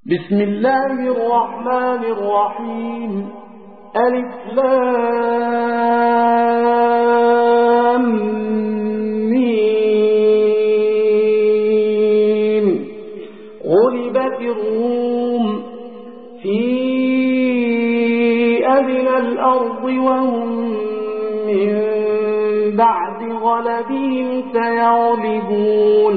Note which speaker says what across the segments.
Speaker 1: بسم الله الرحمن الرحيم. ألف لام ميم. غلبت الروم في أدنى الأرض وهم من بعد غلبهم سيغلبون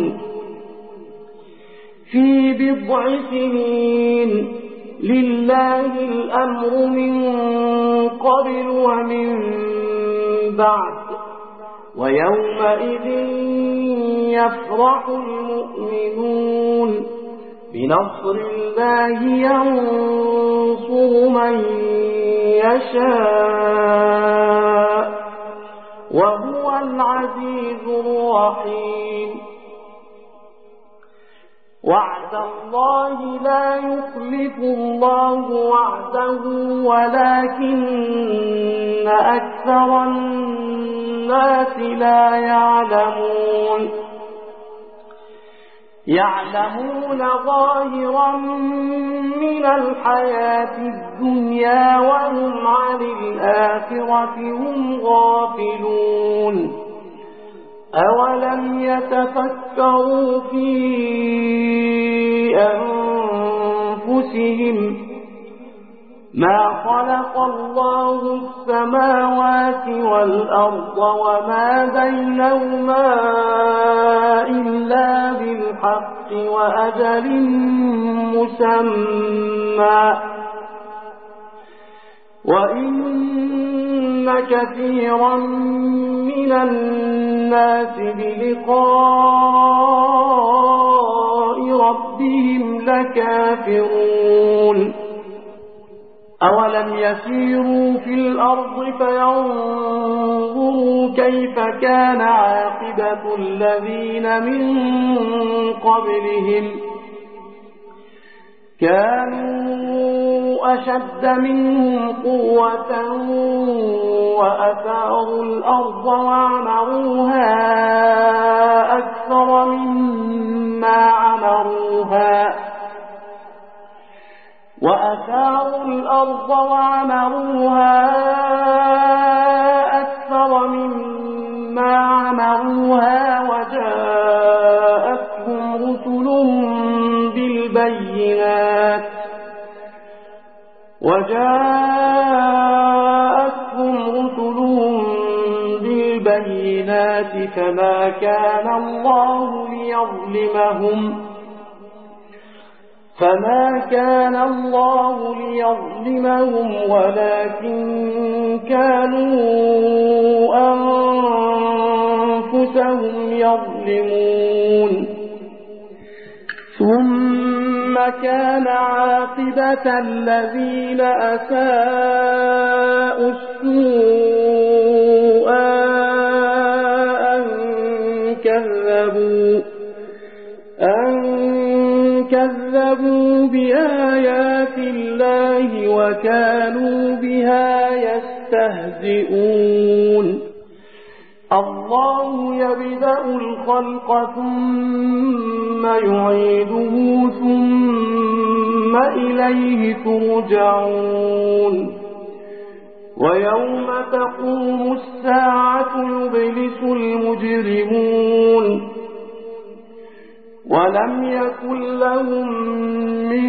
Speaker 1: في بضع سنين. لله الأمر من قبل ومن بعد ويومئذ يفرح المؤمنون بنصر الله ينصر من يشاء وهو العزيز الرحيم. وعد الله لا يخلف الله وعده ولكن أكثر الناس لا يعلمون. يعلمون ظاهرا من الحياة الدنيا وهم عن الآخرة هم غافلون. أولم يتفكروا في أنفسهم ما خلق الله السماوات والأرض وما بينهما إلا بالحق وأجل مسمى وإن كثيرا من الناس بلقاء ربهم لكافرون. أولم يسيروا في الأرض فينظروا كيف كان عاقبة الذين من قبلهم كانوا أشد منهم قوة وأثاروا الأرض وعمروها أكثر مما عمروها وجاءتهم رسلهم بالبينات فما كان الله ليظلمهم ولكن كانوا أنفسهم يظلمون. ثم كان عاقبة الذين أساءوا السوء أن كذبوا بآيات الله وكانوا بها يستهزئون. الله يبدأ الخلق ثم يعيده ثم إليه ترجعون. ويوم تقوم الساعة يبلس المجرمون ولم يكن لهم من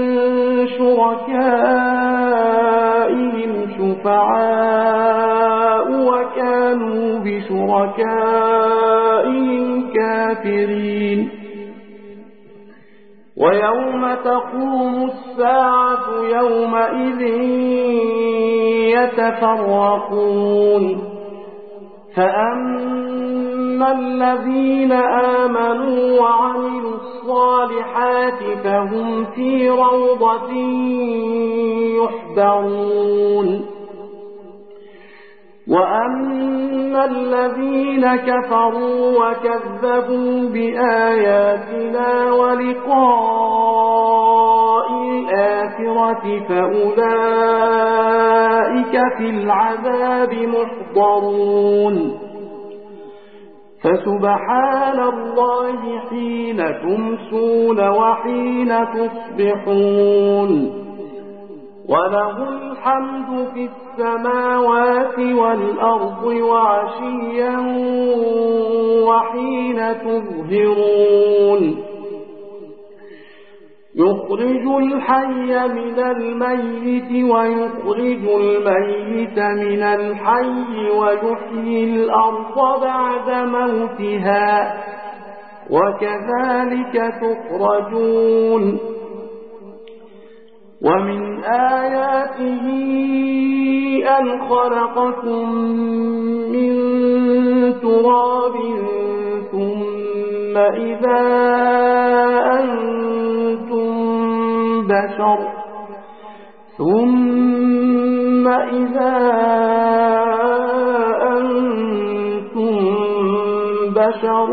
Speaker 1: شركائهم شفعاء وكانوا بشركائهم كافرين. ويوم تقوم الساعة يومئذ يتفرقون فأما الذين آمنوا وعملوا الصالحات فهم في روضة يحبرون. وأما الذين كفروا وكذبوا بآياتنا ولقاء الآخرة فأولئك في العذاب محضرون. فسبحان الله حين تمسون وحين تصبحون وله الحمد في السماوات والأرض وعشيا وحين تظهرون يخرج الحي من الميت ويخرج الميت من الحي ويحيي الأرض بعد موتها وكذلك تخرجون ومن آياته أن خلقكم من تراب ثم إذا أنتم بشر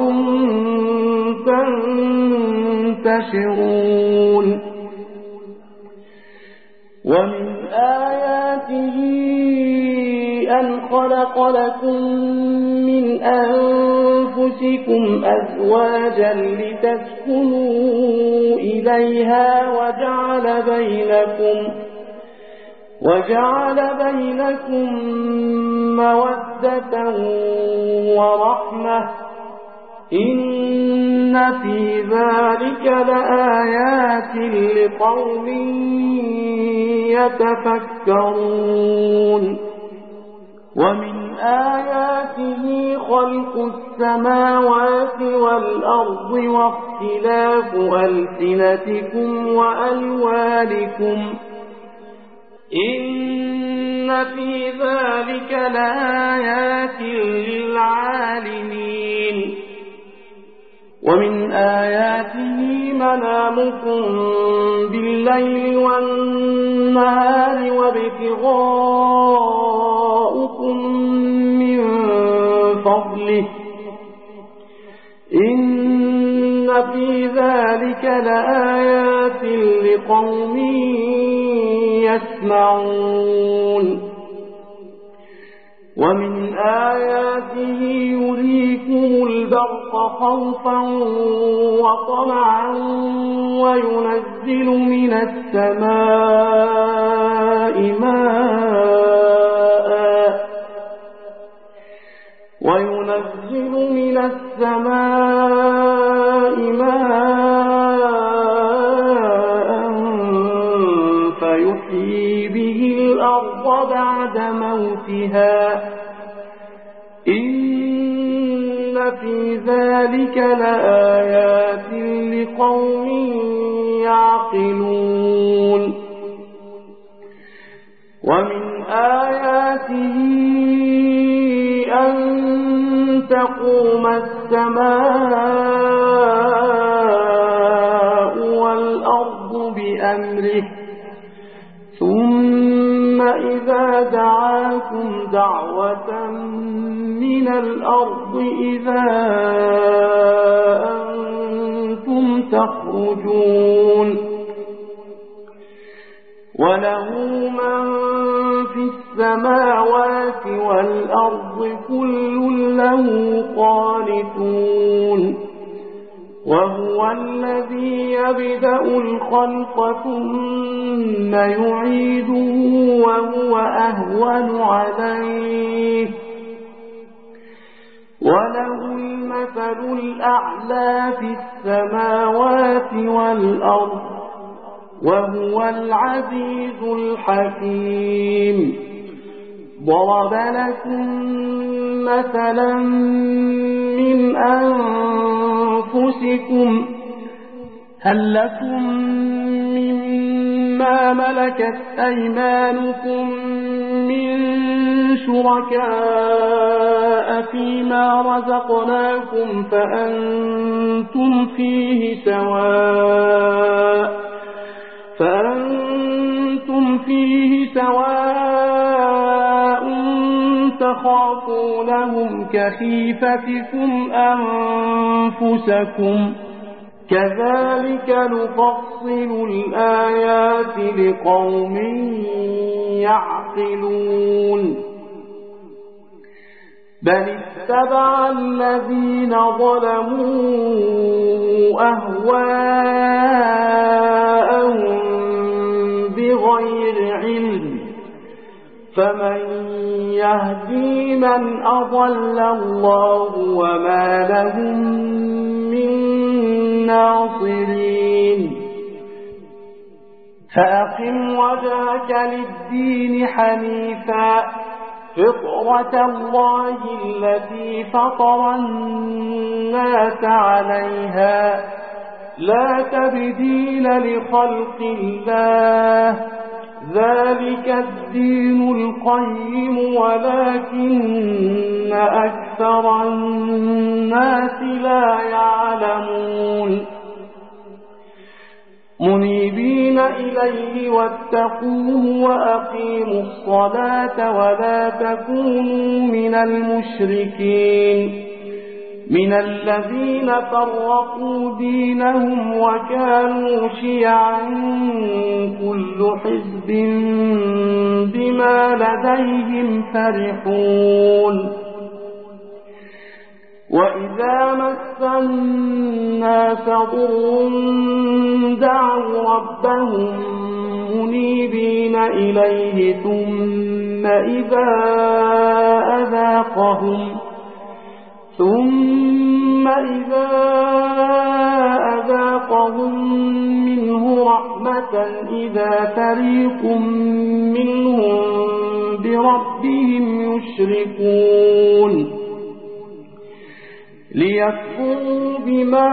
Speaker 1: تنتشرون ومن آياته أن خلق لكم من أنفسكم أزواجا لتسكنوا إليها وجعل بينكم مودة ورحمة إن في ذلك لآيات لقوم يتفكرون ومن آياته خلق السماوات والأرض واختلاف ألسنتكم وألوانكم إن في ذلك لآيات للعالمين ومن آياته منامكم بالليل والنهار وابتغاؤكم من فضله إن في ذلك لآيات لقوم يسمعون ومن آياته يريكم البرق خوفا وطمعا وينزل من السماء ماء فيحيي به الأرض بعد موتها إن في ذلك لآيات لقوم يعقلون ومن آياته أن تقوم السماء والأرض بأمره ثم إذا دعاكم دعوة من الأرض إذا أنتم تخرجون وله من في السماوات والأرض كل له قانتون وهو الذي يبدأ الخلق ثم يعيده وهو أهون عليه وله المثل الأعلى في السماوات والأرض وهو العزيز الحكيم ضرب لكم مثلا من أنفسكم هل لكم مما ملكت أيمانكم من شركاء فيما رزقناكم فأنتم فيه سواء تخافونهم كخيفتكم أنفسكم كذلك نفصل الآيات لقوم يعقلون بل اتبع الذين ظلموا أهواءهم بغير علم فمن يهدي من أضل الله وما لهم من ناصرين فأقم وجهك للدين حنيفا فطرة الله التي فطر الناس عليها لا تبديل لخلق الله ذلك الدين القيم ولكن أكثر الناس لا يعلمون منيبين إليه واتقوه وأقيموا الصلاة ولا تكونوا من المشركين من الذين فرقوا دينهم وكانوا شيعا كل حزب بما لديهم فرحون وإذا مس الناس ضر دعوا ربهم منيبين إليه ثم إذا أذاقهم منه رحمة إذا فريق منهم بربهم يشركون ليكفروا بما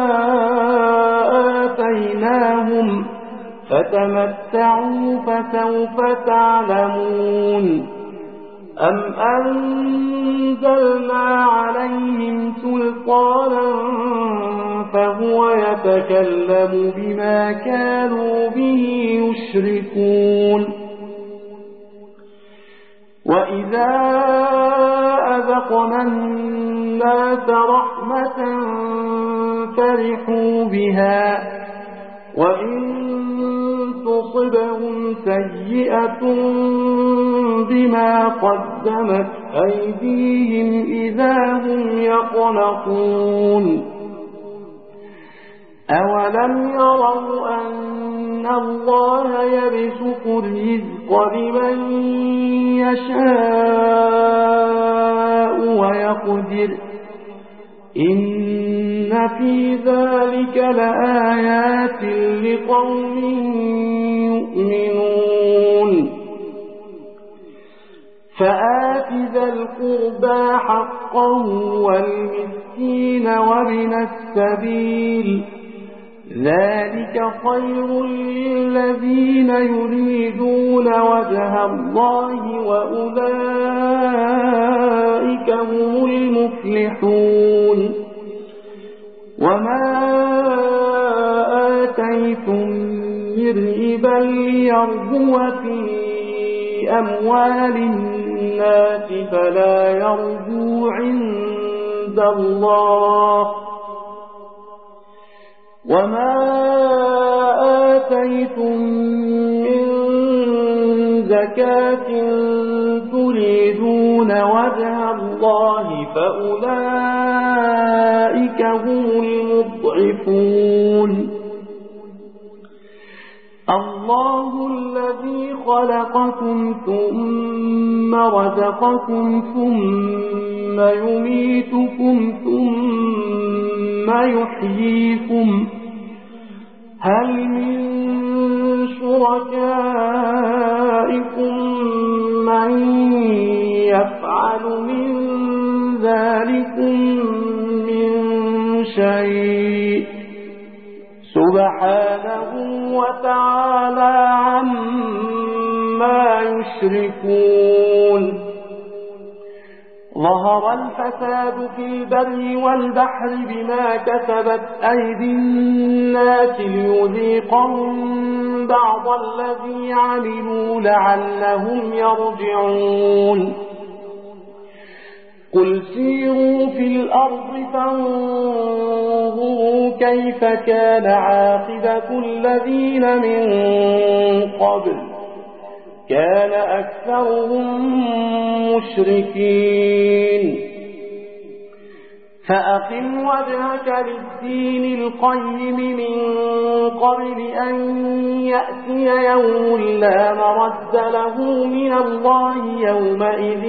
Speaker 1: آتيناهم فتمتعوا فسوف تعلمون أم أنزلنا عليهم سلطانا فهو يتكلم بما كانوا به يشركون وإذا أذقنا الناس رحمة فرحوا بها وإن تصبهم سيئة بما قدمت أيديهم إذا هم يقنطون أولم يروا أن الله يبسط الرزق لمن يشاء ويقدر إن في ذلك لآيات لقوم يؤمنون فآت ذا القربى حقه والمسكين وابن السبيل ذلك خير للذين يريدون وجه الله وأولئك هم المفلحون وما آتيتم من ربا ليربو في أموال الناس فلا يربو عند الله وما آتيتم من زكاة تريدون وجه الله فأولئك هم المضعفون الله الذي خلقكم ثم رزقكم ثم يميتكم ثم يحييكم هل من شركائكم من يفعل من ذلكم من شيء سبحانه وتعالى عما يشركون ظهر الفساد في البر والبحر بما كسبت أيدي الناس ليذيقهم بعض الذي عملوا لعلهم يرجعون قل سيروا في الأرض فانظروا كيف كان عاقبة الذين من قبل كان أكثرهم مشركين فأقم وجهك للدين القيم من قبل أن يأتي يوم لا مرد له من الله يومئذ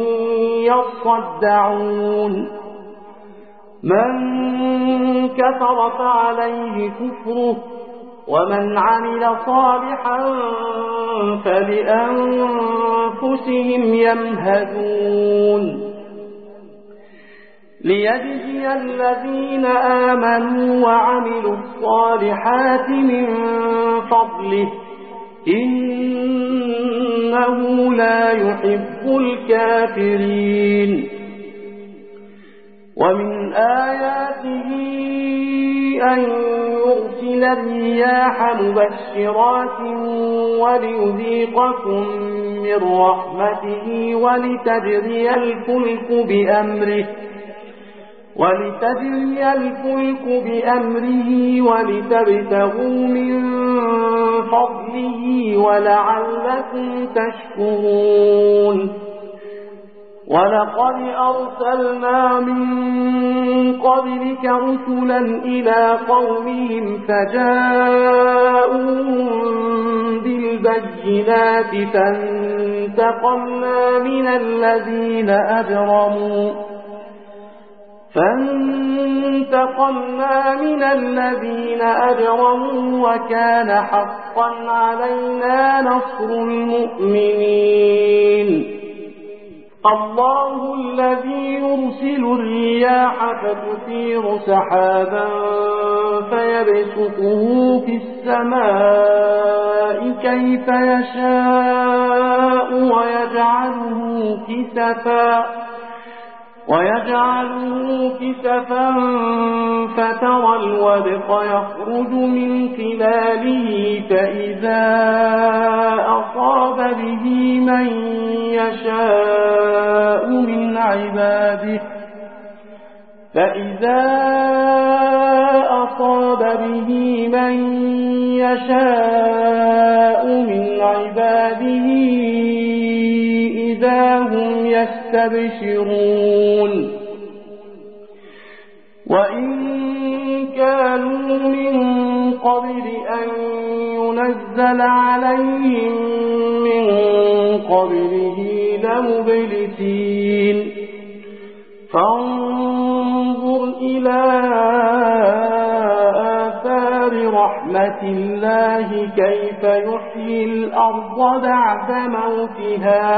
Speaker 1: يصدعون من كفر فعليه كفره ومن عمل صالحا فلأنفسهم يمهدون ليجزي الذين آمنوا وعملوا الصالحات من فضله إنه لا يحب الكافرين ومن آياته أن يرسل الرياح مبشرات وليذيقكم من رحمته ولتجري الفلك بأمره ولتبتغوا من فضله ولعلكم تشكرون ولقد أرسلنا من قبلك رسلا إلى قومهم فجاءوهم بالبينات فانتقمنا من الذين أجرموا وكان حقا علينا نصر المؤمنين الله الذي يرسل الرياح فتثير سحابا فيبسطه في السماء كيف يشاء ويجعله كسفا فترى الودق يخرج من خلاله فإذا أصاب به من يشاء من عباده إذا هم يستبشرون وإن كانوا من قبل أن ينزل عليهم من قبله لمبلسين فانظر إلى آثار رحمة الله كيف يحيي الأرض بعد موتها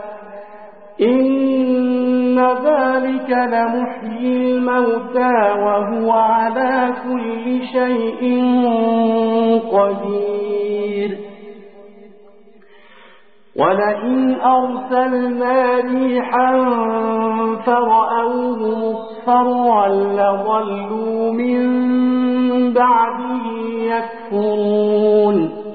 Speaker 1: إن ذلك لمحيي الموتى وهو على كل شيء قدير ولئن أرسلنا ريحا فرأوه مصفرا لظلوا من بعده يكفرون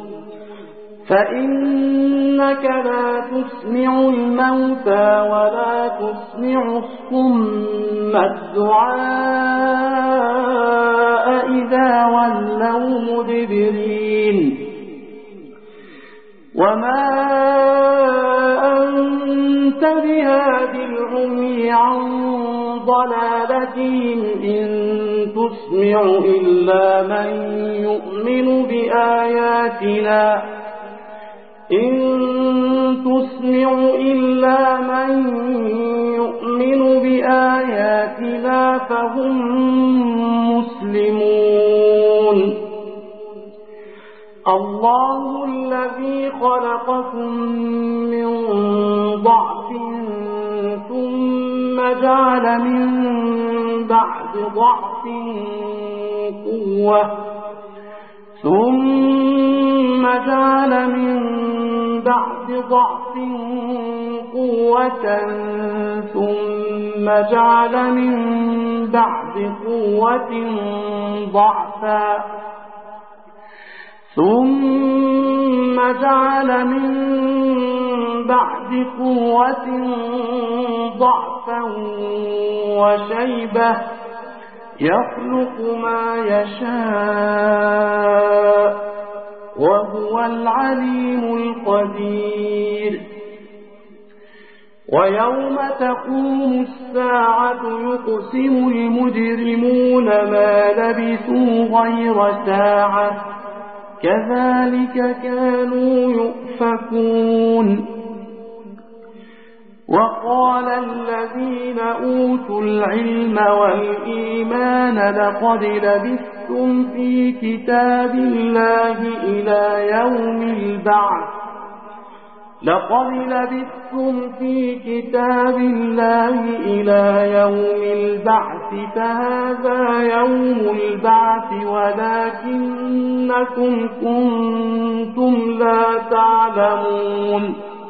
Speaker 1: فإنك لا تسمع الموتى ولا تسمع الصم الدعاء إذا ولوا مدبرين وما أنت بهاد العمي عن ضلالتهم إن تسمع إلا من يؤمن بآياتنا فهم مسلمون الله الذي خلقكم من ضعف ثم جعل من بعد ضعف قوة ثم جعل من بعد ضعف قوة ثم جعل من بعد قوة ضعفا ثم جعل من بعد قوة ضعفا وشيبة يخلق ما يشاء وهو العليم القدير. ويوم تقوم الساعة يقسم المجرمون ما لبثوا غير ساعة كذلك كانوا يؤفكون. وقال الذين أوتوا العلم والإيمان لقد لبثتم في كتاب الله إلى يوم البعث فهذا يوم البعث ولكنكم كنتم لا تعلمون.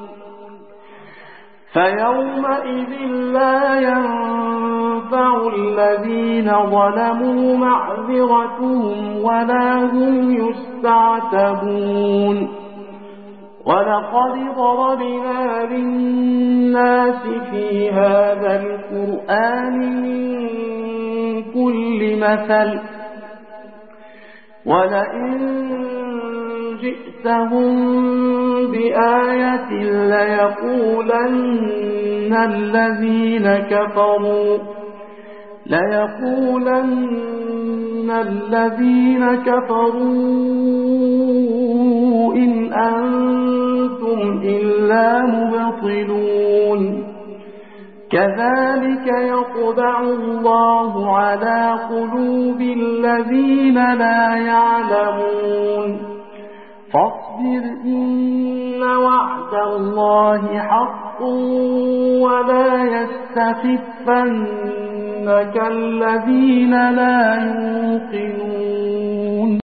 Speaker 1: فيومئذ لا ينفع الذين ظلموا معذرتهم ولا هم يستعتبون. ولقد ضربنا للناس في هذا القرآن من كل مثل ولئن جئتهم بآية ليقولن الذين كفروا إن أنتم إلا مبطلون. كذلك يطبع الله على قلوب الذين لا يعلمون. فاصبر إن وعد الله حق ولا يستخفنك الذين لا يوقنون.